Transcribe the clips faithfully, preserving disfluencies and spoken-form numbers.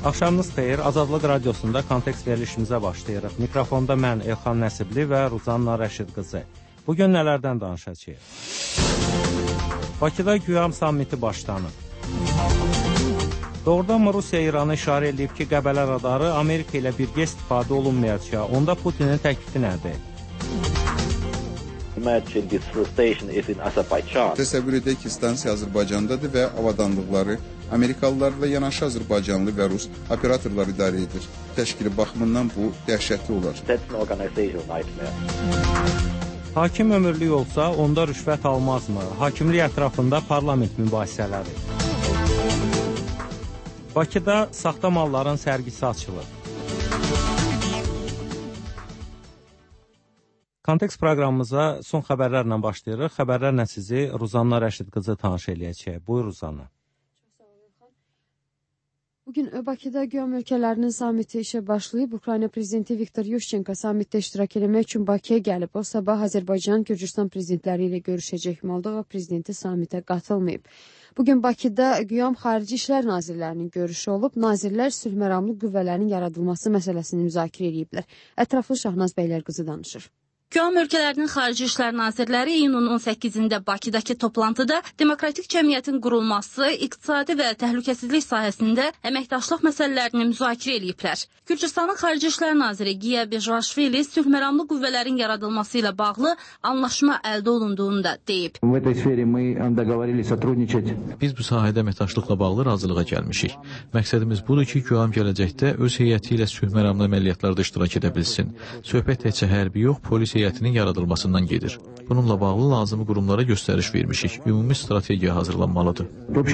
Axşamınız xeyir, Azadlıq Radiosunda kontekst verilişimizə başlayırıq. Mikrofonda mən Elxan Nəsibli və Ruzanna Rəşid qızı. Bugün nələrdən danışacağıq? Bakıda Güyam sammiti başlanıb. Doğrudanmı Rusiya İranı işarə edib ki, Qəbələ radarı Amerika ilə birgə istifadə olunmayacaq? Onda Putinin təklifi nədir? Təsəvvür edək ki, stansiya Azərbaycandadır və avadanlıqları Amerikalılarla yanaşı Azərbaycanlı və Rus operatorlar idarə edir. Təşkili baxımından bu dəhşətli olar. Hakim ömürlük olsa, onda rüşvət almazmı? Hakimlik ətrafında parlament mübahisələri. Bakıda saxta malların sərgisi açılır. Kontekst proqramımıza son xəbərlərlə başlayırıq. Xəbərlərlə sizi Ruzanna Rəşid qızı tanış eləyəcək. Buyur Ruzanna. Bugün Bakıda Güyam ölkələrinin samiti işə başlayıb. Ukrayna prezidenti Viktor Yushchenko samitdə iştirak etmək üçün Bakıya gəlib. O sabah Azərbaycan, Gürcüstan prezidentləri ilə görüşəcək. Moldova prezidenti samitə qatılmayıb. Bugün Bakıda Güyam Xarici İşlər Nazirlərinin görüşü olub. Nazirlər sülhməramlı qüvvələrin yaradılması məsələsini müzakirə ediblər. Ətraflı Şahnaz Bəylər qızı danışır. Güyam ölkələrinin Xarici İşlər Nazirləri iyunun on səkkizində Bakıdakı toplantıda demokratik cəmiyyətin qurulması, iqtisadi və təhlükəsizlik sahəsində əməkdaşlıq məsələlərini müzakirə ediblər. Gürcüstanın Xarici İşlər Naziri Giya Bejvashvili sülhməramlı qüvvələrin yaradılması ilə bağlı anlaşma əldə olunduğunu da deyib. Biz bu sahədə əməkdaşlıqla bağlı razılığa gəlmişik. Məqsədimiz budur ki, Güyam gələcəkdə öz heyəti ilə sülhməramlı əməliyyatlarda iştirak edə bilsin. Söhbət təkcə hərbi yox, polis heyətinin yaradılmasından gedir. Bununla bağlı lazımi qurumlara göstəriş vermişik. Ümumi strategiya hazırlanmalıdır.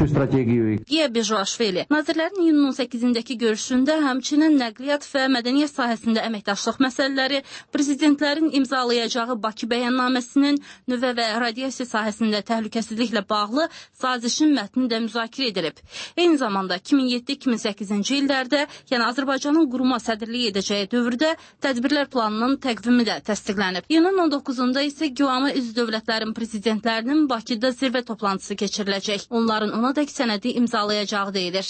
Giya Bejvashvili nazirlərin iyunun on səkkizindəki görüşündə həmçinin nəqliyyat və mədəniyyət sahəsində əməkdaşlıq məsələləri, prezidentlərin imzalayacağı Bakı bəyannaməsinin nüvə və radiasiya sahəsində təhlükəsizliklə bağlı sazişin mətni də müzakirə edilib. Eyni zamanda iki min yeddi iki min səkkizinci illərdə, yəni Azərbaycanın quruma sədrlik edəcəyi dövrdə tədbirlər planının təqvimi də təsdiqlənib. İyunun on doqquzunda isə Güyama üzv dövlətlərin prezidentlərinin Bakıda zirvə toplantısı keçiriləcək. Onların onadək sənədi imzalayacağı deyilir.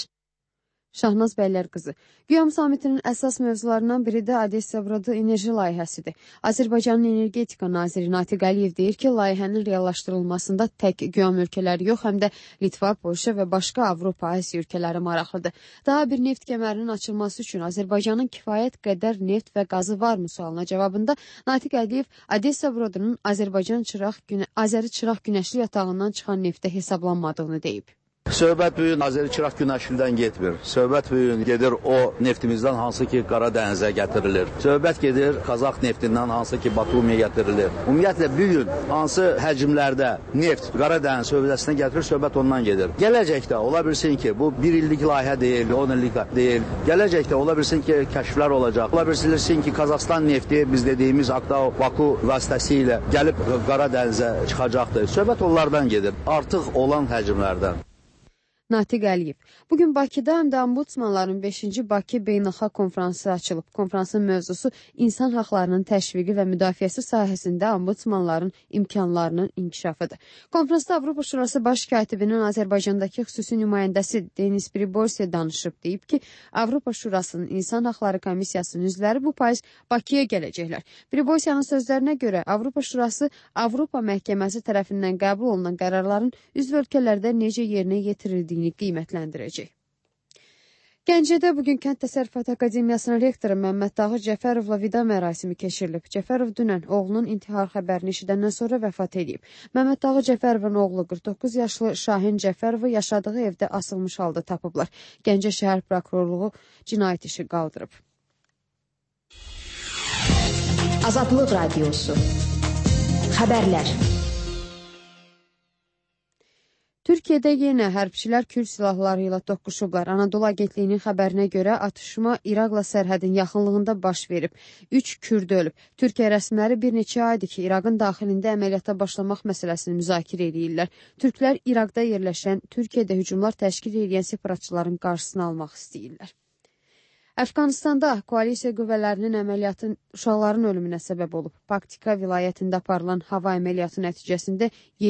Şahnaz Bəylər qızı. Güyam samitinin əsas mövzularından biri də Odessa-Brodu enerji layihəsidir. Azərbaycanın energetika naziri Natiq Əliyev deyir ki, layihənin reallaşdırılmasında tək Güyam ölkələri yox, həm də Litva, Polşa və başqa Avropa, Asiya ölkələri maraqlıdır. Daha bir neft kəmərinin açılması üçün Azərbaycanın kifayət qədər neft və qazı varmı sualına cavabında Natiq Əliyev Odessa-Brodunun Azərbaycan çıraq, Azəri çıraq günəşli yatağından çıxan neftə hesablanmadığını deyib. Söhbət bu gün Azəri çıraq günəşlidən getmir. Söhbət bu gün gedir o neftimizdən hansı ki Qara dənizə gətirilir. Söhbət gedir Qazax neftindən hansı ki Batumiyə gətirilir. Ümumiyyətlə bu gün hansı həcmlərdə neft Qara dəniz hövzəsinə gətirir, söhbət ondan gedir. Gələcəkdə ola bilsin ki, bu bir illik layihə deyil, on illik deyil. Gələcəkdə ola bilsin ki, kəşflər olacaq. Ola bilsin ki, Qazaxstan nefti biz dediyimiz Aktau, Baku vasitəsilə gəlib Qara dənizə çıxacaqdır. Söhbət onlardan gedir. Artıq olan həcmlərdən. Natiq Əliyev. Bugün Bakıda həm də ombudsmanların beşinci Bakı Beynəlxalq konfransı açılıb. Konfransın mövzusu insan haqlarının təşviqi və müdafiəsi sahəsində ombudsmanların imkanlarının inkişafıdır. Konfransda Avropa Şurası Baş Katibinin Azərbaycandakı xüsusi nümayəndəsi Denis Priborsi danışıb, deyib ki, Avropa Şurasının İnsan Haqları Komissiyasının üzvləri bu payız Bakıya gələcəklər. Priborsiyanın sözlərinə görə Avropa Şurası Avropa Məhkəməsi tərəfindən qəbul olunan qərarların üzv ölkələrdə necə yerinə yetirildiyi qiymətləndirəcək. Gəncədə bugün Kənd Təsərrüfatı Akademiyasının rektoru Məmməd Dağı Cəfərovla vida mərasimi keçirilib. Cəfərov dünən oğlunun intihar xəbərini eşidəndən sonra vəfat edib. Məmməd Dağı Cəfərovun oğlu qırx doqquz yaşlı Şahin Cəfərovu yaşadığı evdə asılmış halda tapıblar. Gəncə şəhər prokurorluğu cinayət işi qaldırıb. Azadlıq Radiosu. Xəbərlər. Türkiyədə yenə hərbçilər Kürd silahları ilə toqquşublar. Anadolu Agentliyinin xəbərinə görə atışma İraqla sərhədin yaxınlığında baş verib. Üç Kürd ölüb. Türkiyə rəsmiləri bir neçə aydır ki, İraqın daxilində əməliyyata başlamaq məsələsini müzakirə edirlər. Türklər İraqda yerləşən, Türkiyədə hücumlar təşkil edən separatçıların qarşısını almaq istəyirlər. Əfqanistanda koalisiya qüvvələrinin əməliyyatı uşaqların ölümünə səbəb olub. Paktika vilayətində aparılan hava əməliyyatı nəticəsində